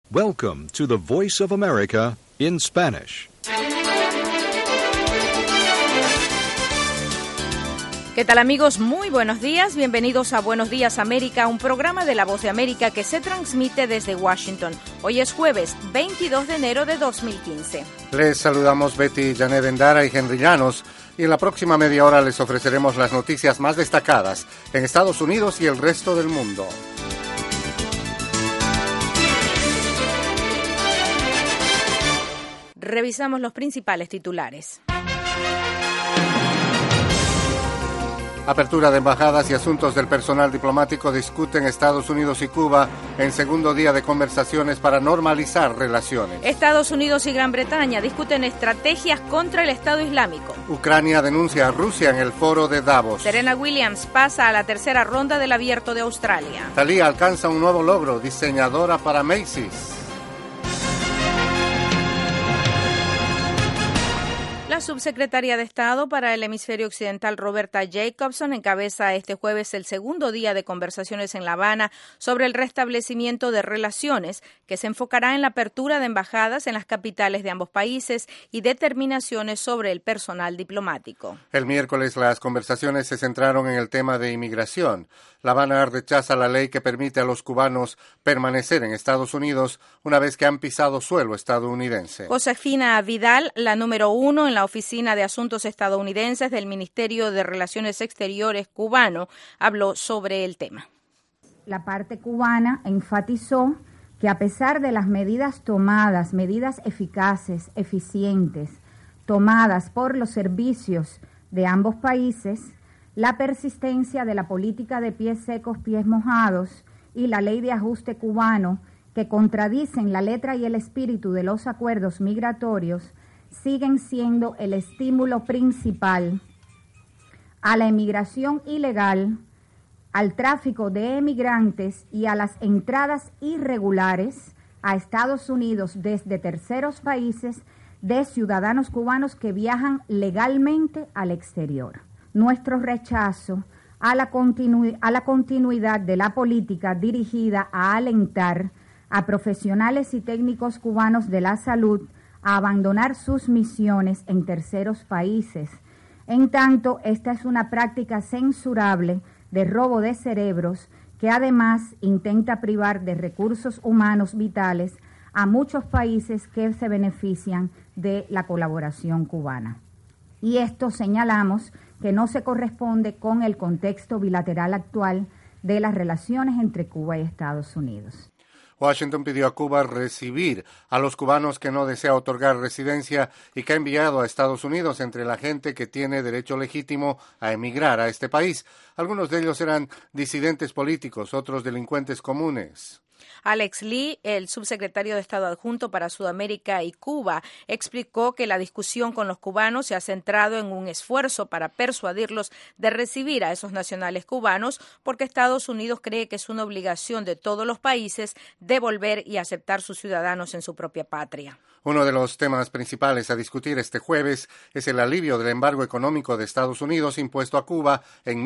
Welcome to the Voice of America in Spanish. ¿Qué tal, amigos? Muy buenos días. Bienvenidos a Buenos Días América, un programa de La Voz de América que se transmite desde Washington. Hoy es jueves 22 de enero de 2015. Les saludamos Betty, Janet Endara y Henry Llanos, y en la próxima media hora les ofreceremos las noticias más destacadas en Estados Unidos y el resto del mundo. Revisamos los principales titulares. Apertura de embajadas y asuntos del personal diplomático discuten Estados Unidos y Cuba en segundo día de conversaciones para normalizar relaciones. Estados Unidos y Gran Bretaña discuten estrategias contra el Estado Islámico. Ucrania denuncia a Rusia en el foro de Davos. Serena Williams pasa a la tercera ronda del Abierto de Australia. Thalía alcanza un nuevo logro, diseñadora para Macy's. La subsecretaria de Estado para el Hemisferio Occidental, Roberta Jacobson, encabeza este jueves el segundo día de conversaciones en La Habana sobre el restablecimiento de relaciones, que se enfocará en la apertura de embajadas en las capitales de ambos países y determinaciones sobre el personal diplomático. El miércoles las conversaciones se centraron en el tema de inmigración. La Habana rechaza la ley que permite a los cubanos permanecer en Estados Unidos una vez que han pisado suelo estadounidense. Josefina Vidal, la número 1 en la Oficina de Asuntos Estadounidenses del Ministerio de Relaciones Exteriores cubano, habló sobre el tema. La parte cubana enfatizó que a pesar de las medidas tomadas, medidas eficaces, eficientes, tomadas por los servicios de ambos países, la persistencia de la política de pies secos, pies mojados y la ley de ajuste cubano, que contradicen la letra y el espíritu de los acuerdos migratorios, siguen siendo el estímulo principal a la emigración ilegal, al tráfico de emigrantes y a las entradas irregulares a Estados Unidos desde terceros países de ciudadanos cubanos que viajan legalmente al exterior. Nuestro rechazo a la continuidad de la política dirigida a alentar a profesionales y técnicos cubanos de la salud a abandonar sus misiones en terceros países. En tanto, esta es una práctica censurable de robo de cerebros que además intenta privar de recursos humanos vitales a muchos países que se benefician de la colaboración cubana. Y esto señalamos que no se corresponde con el contexto bilateral actual de las relaciones entre Cuba y Estados Unidos. Washington pidió a Cuba recibir a los cubanos que no desea otorgar residencia y que ha enviado a Estados Unidos entre la gente que tiene derecho legítimo a emigrar a este país. Algunos de ellos eran disidentes políticos, otros delincuentes comunes. Alex Lee, el subsecretario de Estado adjunto para Sudamérica y Cuba, explicó que la discusión con los cubanos se ha centrado en un esfuerzo para persuadirlos de recibir a esos nacionales cubanos, porque Estados Unidos cree que es una obligación de todos los países devolver y aceptar sus ciudadanos en su propia patria. Uno de los temas principales a discutir este jueves es el alivio del embargo económico de Estados Unidos impuesto a Cuba en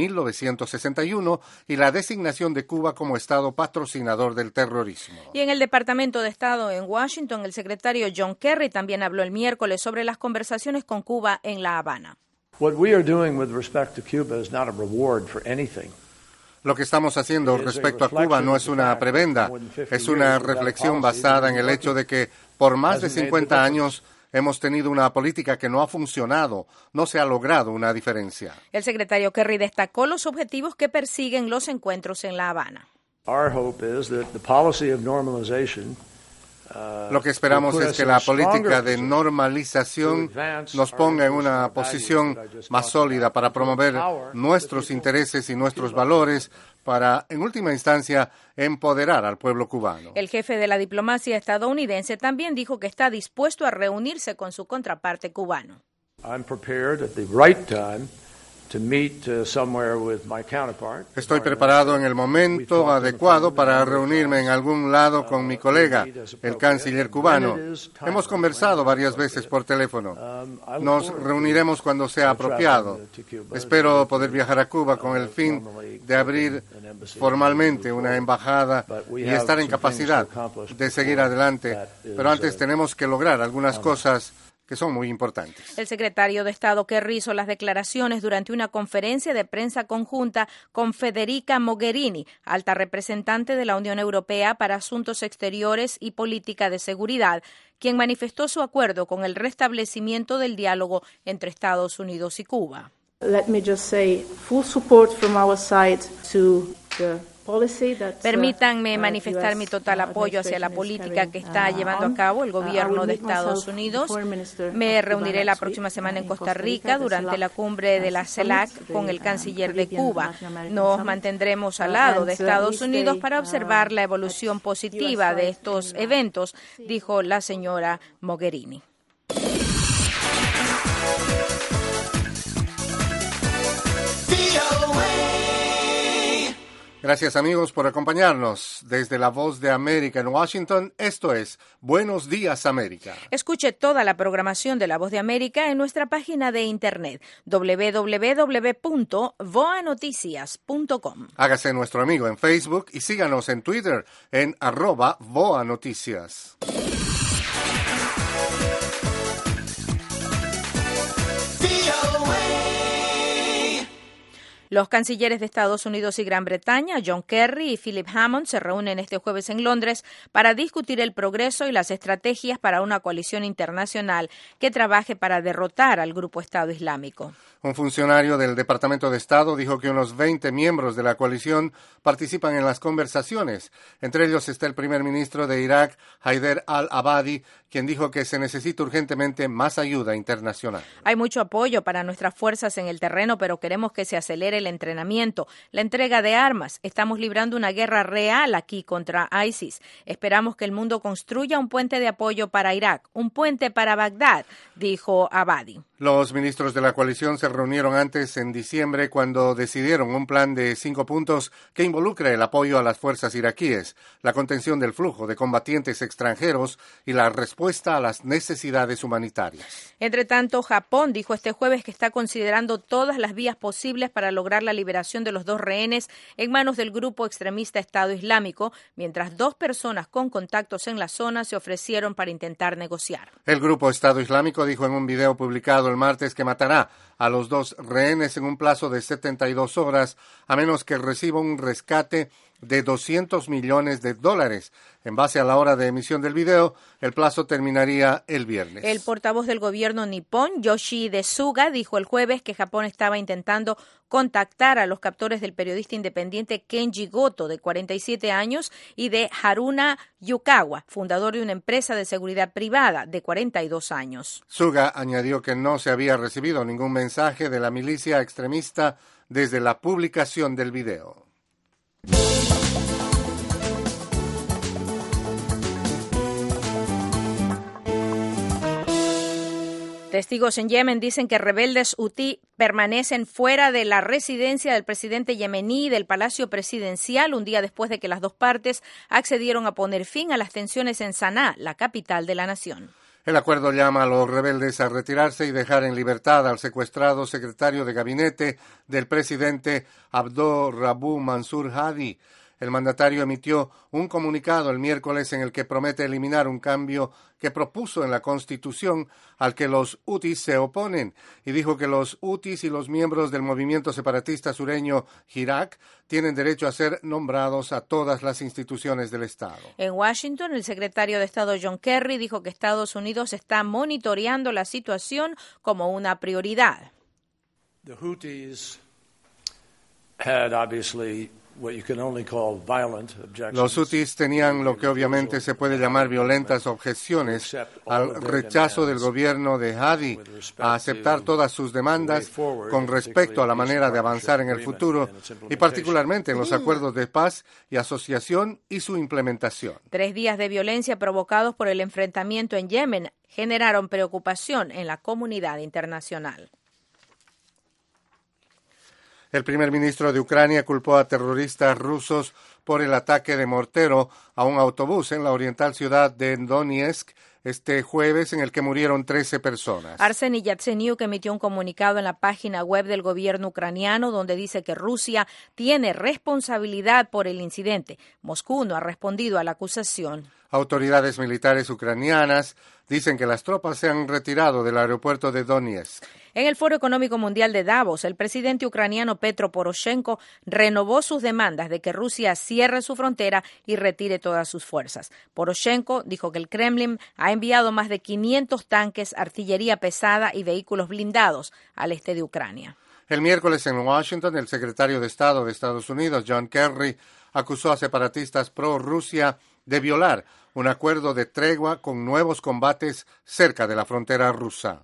1961 y la designación de Cuba como Estado patrocinador del terrorismo. Y en el Departamento de Estado en Washington, el secretario John Kerry también habló el miércoles sobre las conversaciones con Cuba en La Habana. What we are doing with respect to Cuba is not a reward for anything. Lo que estamos haciendo respecto a Cuba no es una prebenda, es una reflexión basada en el hecho de que por más de 50 años hemos tenido una política que no ha funcionado, no se ha logrado una diferencia. El secretario Kerry destacó los objetivos que persiguen los encuentros en La Habana. Lo que esperamos es que la política de normalización nos ponga en una posición más sólida para promover nuestros intereses y nuestros valores, para, en última instancia, empoderar al pueblo cubano. El jefe de la diplomacia estadounidense también dijo que está dispuesto a reunirse con su contraparte cubano. Estoy preparado en el momento adecuado para reunirme en algún lado con mi colega, el canciller cubano. Hemos conversado varias veces por teléfono. Nos reuniremos cuando sea apropiado. Espero poder viajar a Cuba con el fin de abrir formalmente una embajada y estar en capacidad de seguir adelante. Pero antes tenemos que lograr algunas cosas que son muy importantes. El secretario de Estado Kerry hizo las declaraciones durante una conferencia de prensa conjunta con Federica Mogherini, alta representante de la Unión Europea para Asuntos Exteriores y Política de Seguridad, quien manifestó su acuerdo con el restablecimiento del diálogo entre Estados Unidos y Cuba. Let me just say, full support from our side to the Permítanme manifestar mi total apoyo hacia la política que está llevando a cabo el gobierno de Estados Unidos. Me reuniré la próxima semana en Costa Rica durante la cumbre de la CELAC con el canciller de Cuba. Nos mantendremos al lado de Estados Unidos para observar la evolución positiva de estos eventos, dijo la señora Mogherini. Gracias amigos por acompañarnos. Desde la Voz de América en Washington, esto es Buenos Días América. Escuche toda la programación de La Voz de América en nuestra página de internet www.voanoticias.com. Hágase nuestro amigo en Facebook y síganos en Twitter en @voanoticias. Los cancilleres de Estados Unidos y Gran Bretaña, John Kerry y Philip Hammond, se reúnen este jueves en Londres para discutir el progreso y las estrategias para una coalición internacional que trabaje para derrotar al grupo Estado Islámico. Un funcionario del Departamento de Estado dijo que unos 20 miembros de la coalición participan en las conversaciones. Entre ellos está el primer ministro de Irak, Haider al-Abadi, quien dijo que se necesita urgentemente más ayuda internacional. Hay mucho apoyo para nuestras fuerzas en el terreno, pero queremos que se acelere el entrenamiento, la entrega de armas. Estamos librando una guerra real aquí contra ISIS. Esperamos que el mundo construya un puente de apoyo para Irak, un puente para Bagdad, dijo Abadi. Los ministros de la coalición se reunieron antes en diciembre cuando decidieron un plan de 5 puntos que involucra el apoyo a las fuerzas iraquíes, la contención del flujo de combatientes extranjeros y la respuesta a las necesidades humanitarias. Entre tanto, Japón dijo este jueves que está considerando todas las vías posibles para lograr la liberación de los 2 rehenes en manos del grupo extremista Estado Islámico, mientras 2 personas con contactos en la zona se ofrecieron para intentar negociar. El grupo Estado Islámico dijo en un video publicado el martes que matará a los 2 rehenes en un plazo de 72 horas, a menos que reciba un rescate de $200 millones. En base a la hora de emisión del video, el plazo terminaría el viernes. El portavoz del gobierno nipón, Yoshihide Suga, dijo el jueves que Japón estaba intentando contactar a los captores del periodista independiente Kenji Goto, de 47 años, y de Haruna Yukawa, fundador de una empresa de seguridad privada, de 42 años. Suga añadió que no se había recibido ningún mensaje de la milicia extremista desde la publicación del video. Testigos en Yemen dicen que rebeldes hutí permanecen fuera de la residencia del presidente yemení y del Palacio Presidencial un día después de que las 2 partes accedieron a poner fin a las tensiones en Sanaa, la capital de la nación. El acuerdo llama a los rebeldes a retirarse y dejar en libertad al secuestrado secretario de gabinete del presidente Abdul Rabu Mansur Hadi. El mandatario emitió un comunicado el miércoles en el que promete eliminar un cambio que propuso en la Constitución al que los hutis se oponen y dijo que los hutis y los miembros del movimiento separatista sureño Hirak tienen derecho a ser nombrados a todas las instituciones del Estado. En Washington, el secretario de Estado John Kerry dijo que Estados Unidos está monitoreando la situación como una prioridad. The Houthis had obviously Los hutis tenían lo que obviamente se puede llamar violentas objeciones al rechazo del gobierno de Hadi a aceptar todas sus demandas con respecto a la manera de avanzar en el futuro y particularmente en los acuerdos de paz y asociación y su implementación. 3 días de violencia provocados por el enfrentamiento en Yemen generaron preocupación en la comunidad internacional. El primer ministro de Ucrania culpó a terroristas rusos por el ataque de mortero a un autobús en la oriental ciudad de Donetsk este jueves, en el que murieron 13 personas. Arseniy Yatsenyuk emitió un comunicado en la página web del gobierno ucraniano donde dice que Rusia tiene responsabilidad por el incidente. Moscú no ha respondido a la acusación. Autoridades militares ucranianas dicen que las tropas se han retirado del aeropuerto de Donetsk. En el Foro Económico Mundial de Davos, el presidente ucraniano Petro Poroshenko renovó sus demandas de que Rusia cierre su frontera y retire todas sus fuerzas. Poroshenko dijo que el Kremlin ha enviado más de 500 tanques, artillería pesada y vehículos blindados al este de Ucrania. El miércoles en Washington, el secretario de Estado de Estados Unidos, John Kerry, acusó a separatistas pro-Rusia de violar un acuerdo de tregua con nuevos combates cerca de la frontera rusa.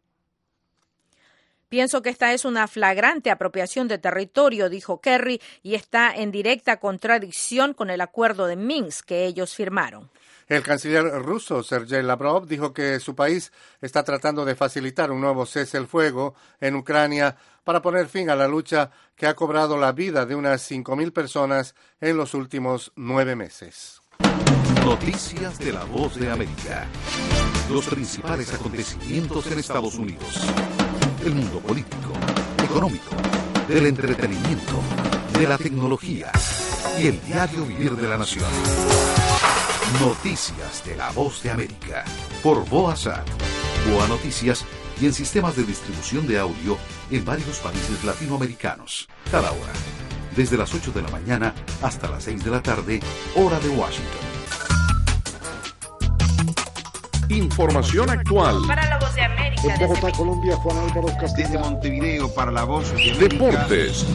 Pienso que esta es una flagrante apropiación de territorio, dijo Kerry, y está en directa contradicción con el acuerdo de Minsk que ellos firmaron. El canciller ruso, Sergei Lavrov, dijo que su país está tratando de facilitar un nuevo cese el fuego en Ucrania para poner fin a la lucha que ha cobrado la vida de unas 5.000 personas en los últimos 9 meses. Noticias de La Voz de América. Los principales acontecimientos en Estados Unidos. El mundo político, económico, del entretenimiento, de la tecnología y el diario vivir de la nación. Noticias de La Voz de América. Por Boasat, Boa Noticias y en sistemas de distribución de audio en varios países latinoamericanos. Cada hora, desde las 8 de la mañana hasta las 6 de la tarde, hora de Washington. Información actual. Para La Voz de América. En Bogotá, Colombia, Juan Álvaro Castillo. Desde Montevideo para La Voz de América. Deportes.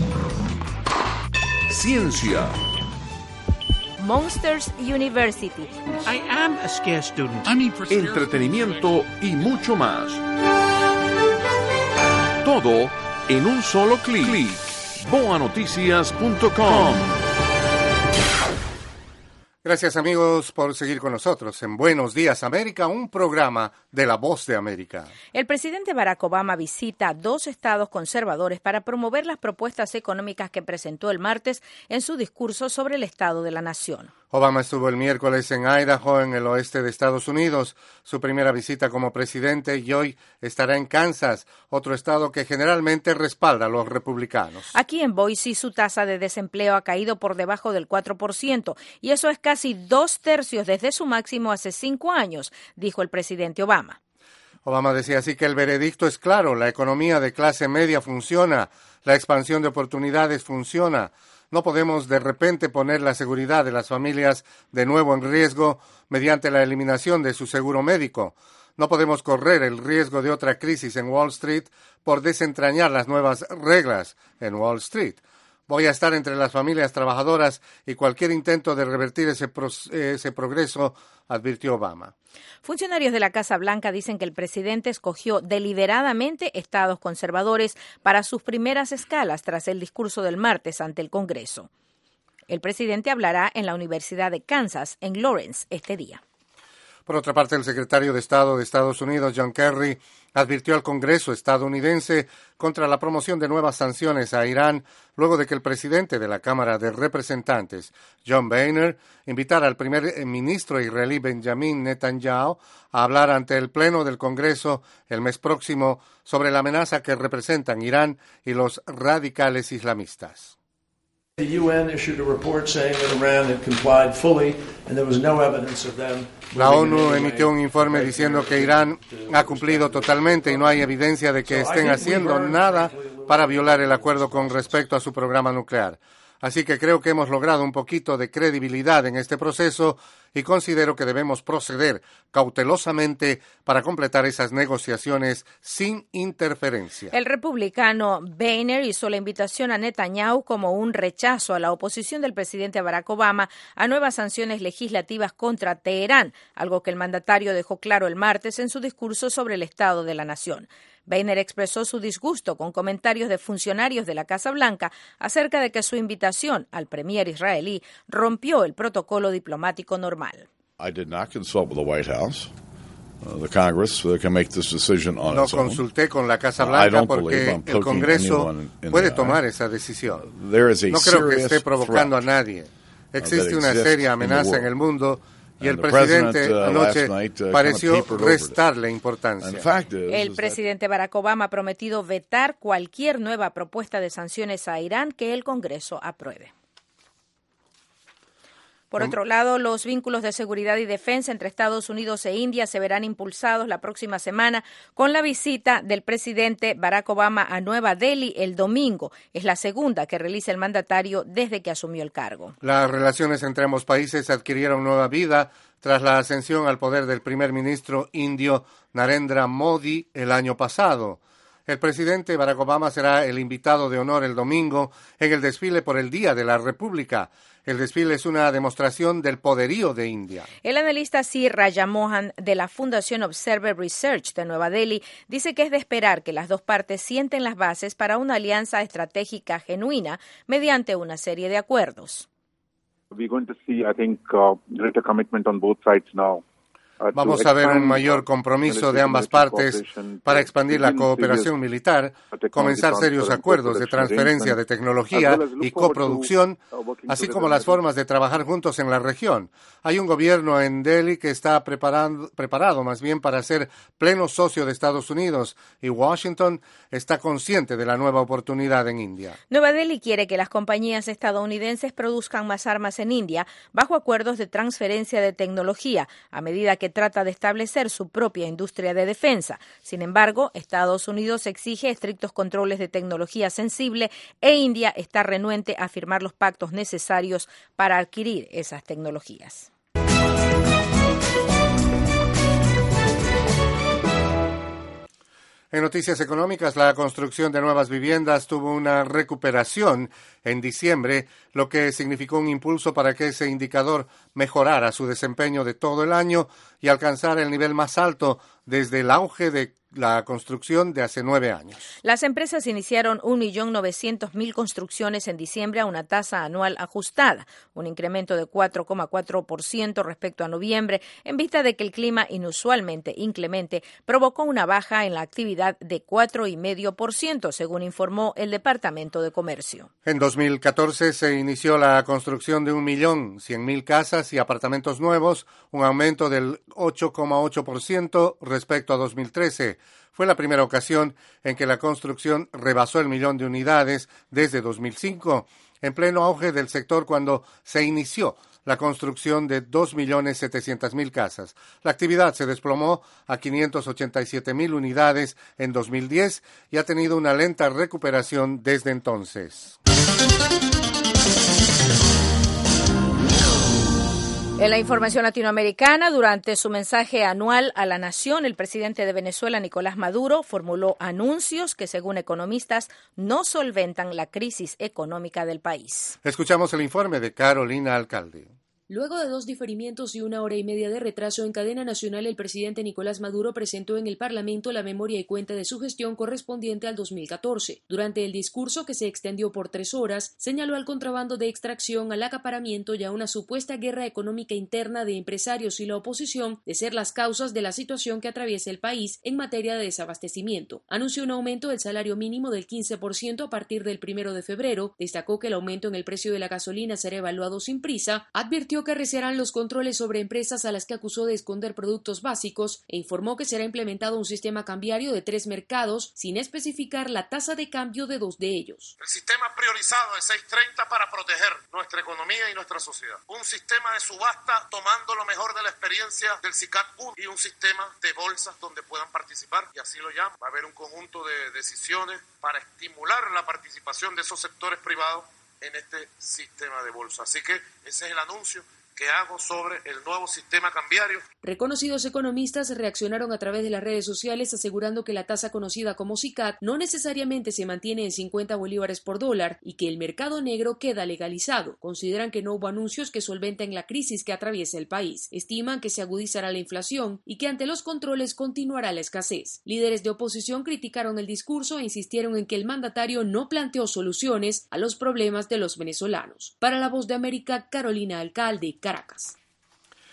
Ciencia. Monsters University. I am a scarce student. Entretenimiento y mucho más. Todo en un solo clic. boanoticias.com. Gracias, amigos, por seguir con nosotros en Buenos Días América, un programa de La Voz de América. El presidente Barack Obama visita 2 estados conservadores para promover las propuestas económicas que presentó el martes en su discurso sobre el estado de la nación. Obama estuvo el miércoles en Idaho, en el oeste de Estados Unidos, su primera visita como presidente, y hoy estará en Kansas, otro estado que generalmente respalda a los republicanos. Aquí en Boise su tasa de desempleo ha caído por debajo del 4%, y eso es casi 2/3 desde su máximo hace 5 años, dijo el presidente Obama. Obama decía así que el veredicto es claro, la economía de clase media funciona, la expansión de oportunidades funciona. No podemos de repente poner la seguridad de las familias de nuevo en riesgo mediante la eliminación de su seguro médico. No podemos correr el riesgo de otra crisis en Wall Street por desentrañar las nuevas reglas en Wall Street. Voy a estar entre las familias trabajadoras y cualquier intento de revertir ese progreso, advirtió Obama. Funcionarios de la Casa Blanca dicen que el presidente escogió deliberadamente estados conservadores para sus primeras escalas tras el discurso del martes ante el Congreso. El presidente hablará en la Universidad de Kansas, en Lawrence, este día. Por otra parte, el secretario de Estado de Estados Unidos, John Kerry, advirtió al Congreso estadounidense contra la promoción de nuevas sanciones a Irán luego de que el presidente de la Cámara de Representantes, John Boehner, invitara al primer ministro israelí Benjamin Netanyahu a hablar ante el Pleno del Congreso el mes próximo sobre la amenaza que representan Irán y los radicales islamistas. The UN issued a report saying that Iran had complied fully and there was no evidence of them. La ONU emitió un informe diciendo que Irán ha cumplido totalmente y no hay evidencia de que estén haciendo nada para violar el acuerdo con respecto a su programa nuclear. Así que creo que hemos logrado un poquito de credibilidad en este proceso y considero que debemos proceder cautelosamente para completar esas negociaciones sin interferencia. El republicano Boehner hizo la invitación a Netanyahu como un rechazo a la oposición del presidente Barack Obama a nuevas sanciones legislativas contra Teherán, algo que el mandatario dejó claro el martes en su discurso sobre el estado de la nación. Boehner expresó su disgusto con comentarios de funcionarios de la Casa Blanca acerca de que su invitación al premier israelí rompió el protocolo diplomático normal. I did not consult with the White House. No consulté con la Casa Blanca porque el Congreso puede tomar esa decisión. No creo que esté provocando a nadie. Existe una seria amenaza en el mundo y el presidente anoche pareció restarle importancia. El presidente Barack Obama ha prometido vetar cualquier nueva propuesta de sanciones a Irán que el Congreso apruebe. Por otro lado, los vínculos de seguridad y defensa entre Estados Unidos e India se verán impulsados la próxima semana con la visita del presidente Barack Obama a Nueva Delhi el domingo. Es la segunda que realiza el mandatario desde que asumió el cargo. Las relaciones entre ambos países adquirieron nueva vida tras la ascensión al poder del primer ministro indio Narendra Modi el año pasado. El presidente Barack Obama será el invitado de honor el domingo en el desfile por el Día de la República. El desfile es una demostración del poderío de India. El analista C. Rajamohan de la Fundación Observer Research de Nueva Delhi dice que es de esperar que las dos partes sienten las bases para una alianza estratégica genuina mediante una serie de acuerdos. We're going to see, I think, greater commitment on both sides now. Vamos a ver un mayor compromiso de ambas partes para expandir la cooperación militar, comenzar serios acuerdos de transferencia de tecnología y coproducción, así como las formas de trabajar juntos en la región. Hay un gobierno en Delhi que está preparado más bien para ser pleno socio de Estados Unidos y Washington está consciente de la nueva oportunidad en India. Nueva Delhi quiere que las compañías estadounidenses produzcan más armas en India bajo acuerdos de transferencia de tecnología a medida que trata de establecer su propia industria de defensa. Sin embargo, Estados Unidos exige estrictos controles de tecnología sensible e India está renuente a firmar los pactos necesarios para adquirir esas tecnologías. En noticias económicas, la construcción de nuevas viviendas tuvo una recuperación en diciembre, lo que significó un impulso para que ese indicador mejorara su desempeño de todo el año y alcanzara el nivel más alto desde el auge de la construcción de hace 9 años. Las empresas iniciaron 1.900.000 construcciones en diciembre a una tasa anual ajustada, un incremento de 4,4% respecto a noviembre, en vista de que el clima inusualmente inclemente provocó una baja en la actividad de 4,5%, según informó el Departamento de Comercio. En 2014 se inició la construcción de 1.100.000 casas y apartamentos nuevos, un aumento del 8,8% respecto a 2013. Fue la primera ocasión en que la construcción rebasó el 1.000.000 de unidades desde 2005, en pleno auge del sector cuando se inició la construcción de 2.700.000 casas. La actividad se desplomó a 587.000 unidades en 2010 y ha tenido una lenta recuperación desde entonces. En la información latinoamericana, durante su mensaje anual a la nación, el presidente de Venezuela, Nicolás Maduro, formuló anuncios que, según economistas, no solventan la crisis económica del país. Escuchamos el informe de Carolina Alcalde. Luego de 2 diferimientos y 1 hora y media de retraso en cadena nacional, el presidente Nicolás Maduro presentó en el Parlamento la memoria y cuenta de su gestión correspondiente al 2014. Durante el discurso, que se extendió por 3 horas, señaló al contrabando de extracción, al acaparamiento y a una supuesta guerra económica interna de empresarios y la oposición de ser las causas de la situación que atraviesa el país en materia de desabastecimiento. Anunció un aumento del salario mínimo del 15% a partir del 1 de febrero, destacó que el aumento en el precio de la gasolina será evaluado sin prisa, advirtió que arreciarán los controles sobre empresas a las que acusó de esconder productos básicos e informó que será implementado un sistema cambiario de 3 mercados sin especificar la tasa de cambio de 2 de ellos. El sistema priorizado de 630 para proteger nuestra economía y nuestra sociedad. Un sistema de subasta tomando lo mejor de la experiencia del SICAD 1 y un sistema de bolsas donde puedan participar, y así lo llamo. Va a haber un conjunto de decisiones para estimular la participación de esos sectores privados en este sistema de bolsa. Así que ese es el anuncio que hago sobre el nuevo sistema cambiario. Reconocidos economistas reaccionaron a través de las redes sociales asegurando que la tasa conocida como SICAD no necesariamente se mantiene en 50 bolívares por dólar y que el mercado negro queda legalizado. Consideran que no hubo anuncios que solventen la crisis que atraviesa el país. Estiman que se agudizará la inflación y que ante los controles continuará la escasez. Líderes de oposición criticaron el discurso e insistieron en que el mandatario no planteó soluciones a los problemas de los venezolanos. Para La Voz de América, Carolina Alcalde, Caracas.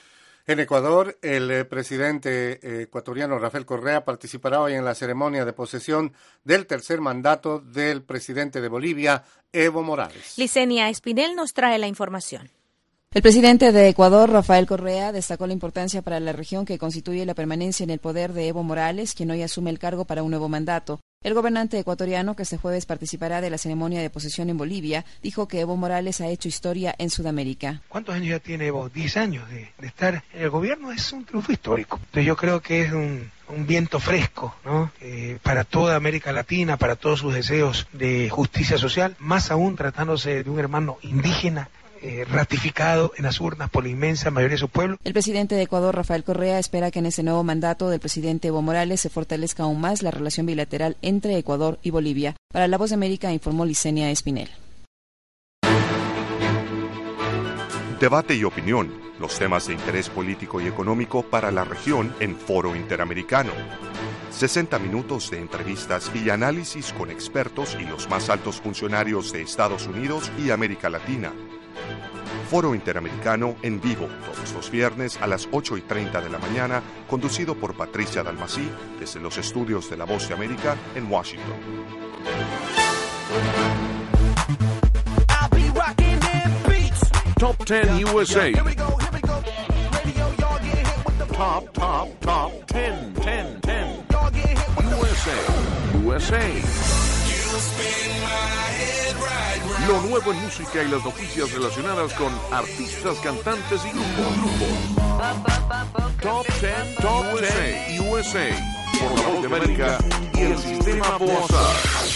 En Ecuador, el presidente ecuatoriano Rafael Correa participará hoy en la ceremonia de posesión del tercer mandato del presidente de Bolivia, Evo Morales. Licenia Espinel nos trae la información. El presidente de Ecuador, Rafael Correa, destacó la importancia para la región que constituye la permanencia en el poder de Evo Morales, quien hoy asume el cargo para un nuevo mandato. El gobernante ecuatoriano, que este jueves participará de la ceremonia de posesión en Bolivia, dijo que Evo Morales ha hecho historia en Sudamérica. ¿Cuántos años ya tiene Evo? 10 años de estar en el gobierno, es un triunfo histórico. Entonces yo creo que es un viento fresco, ¿no? Para toda América Latina, para todos sus deseos de justicia social, más aún tratándose de un hermano indígena, ratificado en las urnas por la inmensa mayoría de su pueblo. El presidente de Ecuador, Rafael Correa, espera que en ese nuevo mandato del presidente Evo Morales se fortalezca aún más la relación bilateral entre Ecuador y Bolivia. Para La Voz de América informó Licenia Espinel. Debate y opinión, los temas de interés político y económico para la región en Foro Interamericano. 60 minutos de entrevistas y análisis con expertos y los más altos funcionarios de Estados Unidos y América Latina. Foro Interamericano en vivo todos los viernes a las 8:30 de la mañana, conducido por Patricia Dalmací desde los estudios de La Voz de América en Washington. Top 10 USA. Top 10. USA. Lo nuevo en música y las noticias relacionadas con artistas, cantantes y grupos. Top 10 USA. Por La Voz de América y el Sistema Bosa.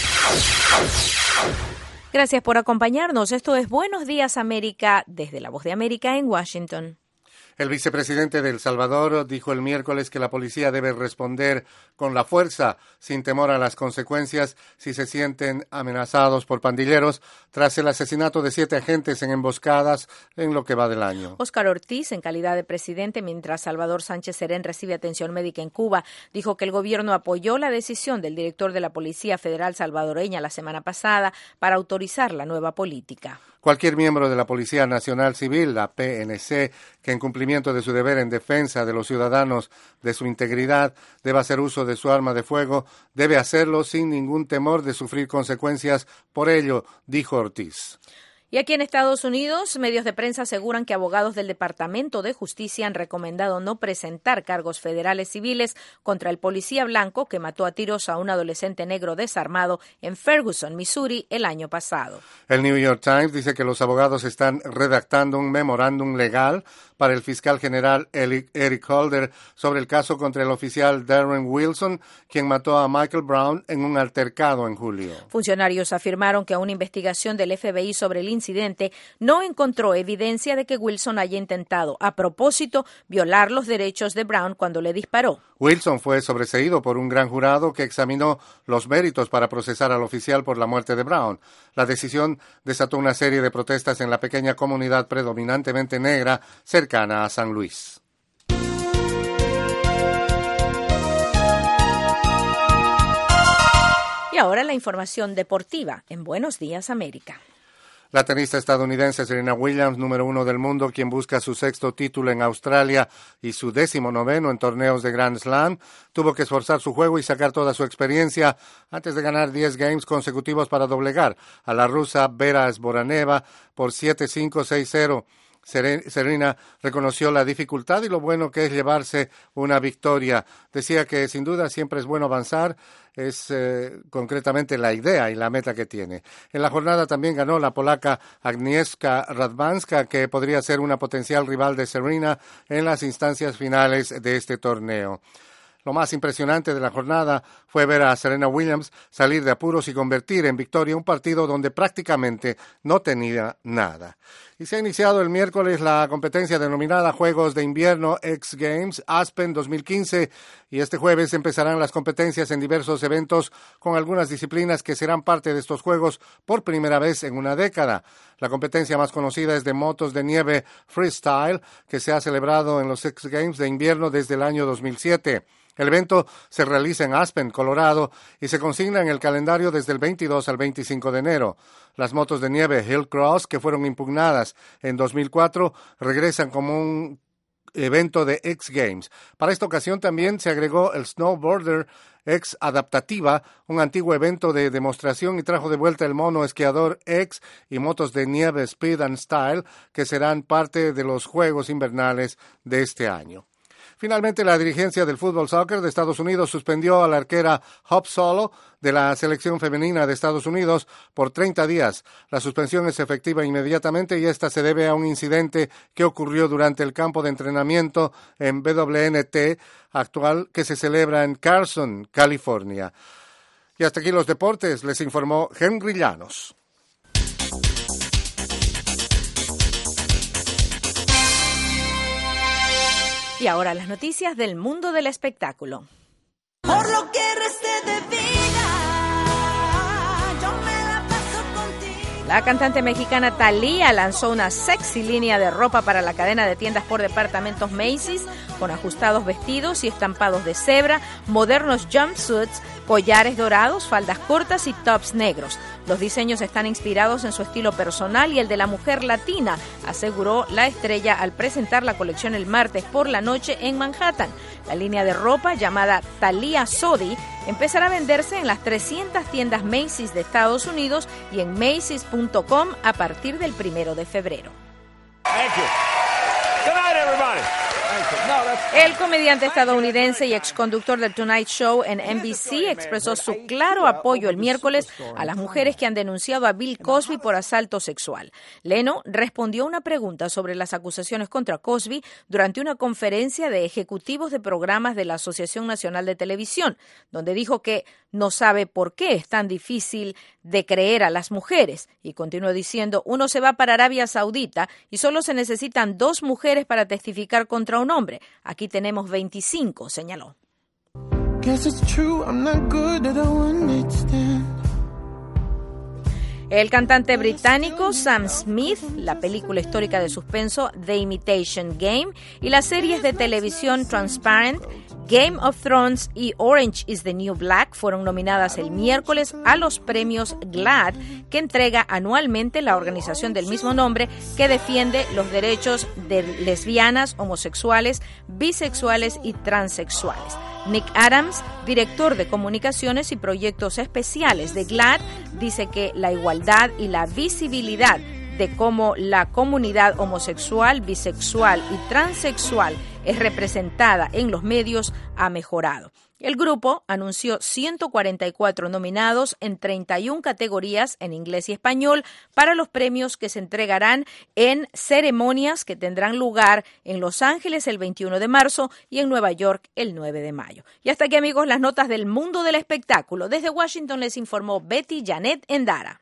Gracias por acompañarnos. Esto es Buenos Días América desde La Voz de América en Washington. El vicepresidente de El Salvador dijo el miércoles que la policía debe responder con la fuerza, sin temor a las consecuencias, si se sienten amenazados por pandilleros, tras el asesinato de 7 agentes en emboscadas en lo que va del año. Óscar Ortiz, en calidad de presidente, mientras Salvador Sánchez Serén recibe atención médica en Cuba, dijo que el gobierno apoyó la decisión del director de la Policía Federal salvadoreña la semana pasada para autorizar la nueva política. Cualquier miembro de la Policía Nacional Civil, la PNC, que en cumplimiento de su deber en defensa de los ciudadanos, de su integridad, deba hacer uso de su arma de fuego, debe hacerlo sin ningún temor de sufrir consecuencias por ello, dijo Ortiz. Y aquí en Estados Unidos, medios de prensa aseguran que abogados del Departamento de Justicia han recomendado no presentar cargos federales civiles contra el policía blanco que mató a tiros a un adolescente negro desarmado en Ferguson, Missouri, el año pasado. El New York Times dice que los abogados están redactando un memorándum legal para el fiscal general Eric Holder sobre el caso contra el oficial Darren Wilson, quien mató a Michael Brown en un altercado en julio. Funcionarios afirmaron que una investigación del FBI sobre el incidente no encontró evidencia de que Wilson haya intentado, a propósito, violar los derechos de Brown cuando le disparó. Wilson fue sobreseído por un gran jurado que examinó los méritos para procesar al oficial por la muerte de Brown. La decisión desató una serie de protestas en la pequeña comunidad predominantemente negra cercana a San Luis. Y ahora la información deportiva en Buenos Días América. La tenista estadounidense Serena Williams, número 1 del mundo, quien busca su 6º título en Australia y su 19º en torneos de Grand Slam, tuvo que esforzar su juego y sacar toda su experiencia antes de ganar 10 games consecutivos para doblegar a la rusa Vera Zvoraneva por 7-5, 6-0. Serena reconoció la dificultad y lo bueno que es llevarse una victoria. Decía que sin duda siempre es bueno avanzar, es concretamente la idea y la meta que tiene. En la jornada también ganó la polaca Agnieszka Radwanska, que podría ser una potencial rival de Serena en las instancias finales de este torneo. Lo más impresionante de la jornada fue ver a Serena Williams salir de apuros y convertir en victoria un partido donde prácticamente no tenía nada. Y se ha iniciado el miércoles la competencia denominada Juegos de Invierno X Games Aspen 2015 y este jueves empezarán las competencias en diversos eventos con algunas disciplinas que serán parte de estos Juegos por primera vez en una década. La competencia más conocida es de motos de nieve freestyle, que se ha celebrado en los X Games de invierno desde el año 2007. El evento se realiza en Aspen, Colorado, y se consigna en el calendario desde el 22 al 25 de enero. Las motos de nieve Hillcross, que fueron impugnadas en 2004, regresan como un evento de X Games. Para esta ocasión también se agregó el Snowboarder X Adaptativa, un antiguo evento de demostración, y trajo de vuelta el mono esquiador X y motos de nieve Speed and Style, que serán parte de los Juegos Invernales de este año. Finalmente, la dirigencia del fútbol soccer de Estados Unidos suspendió a la arquera Hope Solo de la selección femenina de Estados Unidos por 30 días. La suspensión es efectiva inmediatamente y esta se debe a un incidente que ocurrió durante el campo de entrenamiento en WNT actual que se celebra en Carson, California. Y hasta aquí los deportes, les informó Henry Llanos. Y ahora las noticias del mundo del espectáculo. Por lo que resté de vida, yo me la paso contigo. La cantante mexicana Thalía lanzó una sexy línea de ropa para la cadena de tiendas por departamentos Macy's, con ajustados vestidos y estampados de cebra, modernos jumpsuits, collares dorados, faldas cortas y tops negros. Los diseños están inspirados en su estilo personal y el de la mujer latina, aseguró la estrella al presentar la colección el martes por la noche en Manhattan. La línea de ropa, llamada Thalía Sodi, empezará a venderse en las 300 tiendas Macy's de Estados Unidos y en Macy's.com a partir del 1 de febrero. Thank you. Good night, everybody. El comediante estadounidense y exconductor del Tonight Show en NBC expresó su claro apoyo el miércoles a las mujeres que han denunciado a Bill Cosby por asalto sexual. Leno respondió a una pregunta sobre las acusaciones contra Cosby durante una conferencia de ejecutivos de programas de la Asociación Nacional de Televisión, donde dijo que no sabe por qué es tan difícil de creer a las mujeres. Y continuó diciendo, uno se va para Arabia Saudita y solo se necesitan 2 mujeres para testificar contra un hombre. Aquí tenemos 25, señaló. El cantante británico Sam Smith, la película histórica de suspenso The Imitation Game y las series de televisión Transparent, Game of Thrones y Orange is the New Black fueron nominadas el miércoles a los premios GLAAD, que entrega anualmente la organización del mismo nombre que defiende los derechos de lesbianas, homosexuales, bisexuales y transexuales. Nick Adams, director de comunicaciones y proyectos especiales de GLAAD, dice que la igualdad y la visibilidad de cómo la comunidad homosexual, bisexual y transexual es representada en los medios ha mejorado. El grupo anunció 144 nominados en 31 categorías en inglés y español para los premios que se entregarán en ceremonias que tendrán lugar en Los Ángeles el 21 de marzo y en Nueva York el 9 de mayo. Y hasta aquí, amigos, las notas del mundo del espectáculo. Desde Washington les informó Betty Janet Endara.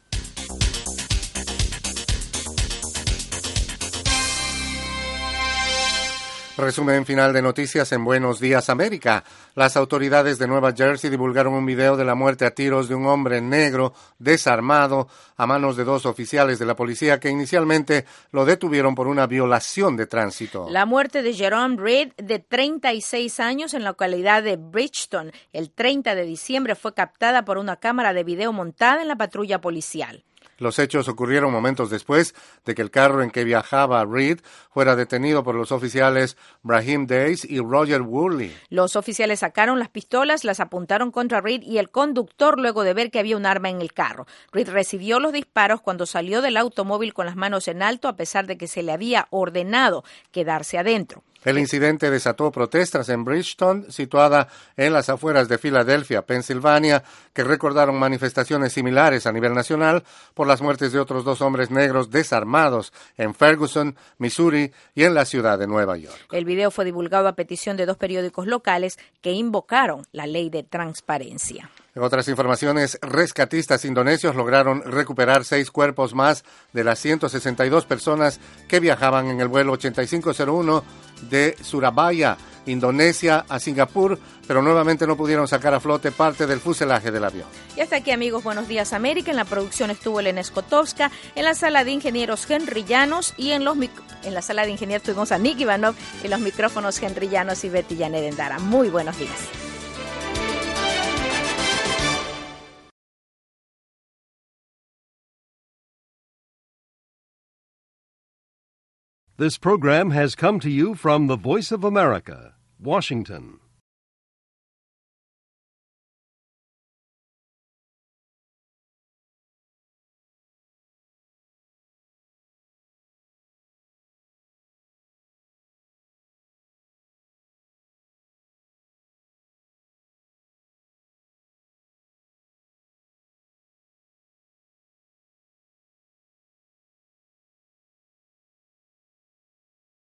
Resumen final de noticias en Buenos Días América. Las autoridades de Nueva Jersey divulgaron un video de la muerte a tiros de un hombre negro desarmado a manos de 2 oficiales de la policía que inicialmente lo detuvieron por una violación de tránsito. La muerte de Jerome Reed, de 36 años, en la localidad de Bridgeton, el 30 de diciembre fue captada por una cámara de video montada en la patrulla policial. Los hechos ocurrieron momentos después de que el carro en que viajaba Reed fuera detenido por los oficiales Brahim Days y Roger Woolley. Los oficiales sacaron las pistolas, las apuntaron contra Reed y el conductor luego de ver que había un arma en el carro. Reed recibió los disparos cuando salió del automóvil con las manos en alto, a pesar de que se le había ordenado quedarse adentro. El incidente desató protestas en Bridgeton, situada en las afueras de Filadelfia, Pensilvania, que recordaron manifestaciones similares a nivel nacional por las muertes de otros 2 hombres negros desarmados en Ferguson, Missouri y en la ciudad de Nueva York. El video fue divulgado a petición de 2 periódicos locales que invocaron la ley de transparencia. En otras informaciones, rescatistas indonesios lograron recuperar 6 cuerpos más de las 162 personas que viajaban en el vuelo 8501 de Surabaya, Indonesia, a Singapur, pero nuevamente no pudieron sacar a flote parte del fuselaje del avión. Y hasta aquí, amigos, Buenos Días América. En la producción estuvo Elena Skotowska, en la sala de ingenieros Henry Llanos y en la sala de ingenieros tuvimos a Nick Ivanov y los micrófonos Henry Llanos y Betty Janet Endara. Muy buenos días. This program has come to you from the Voice of America, Washington.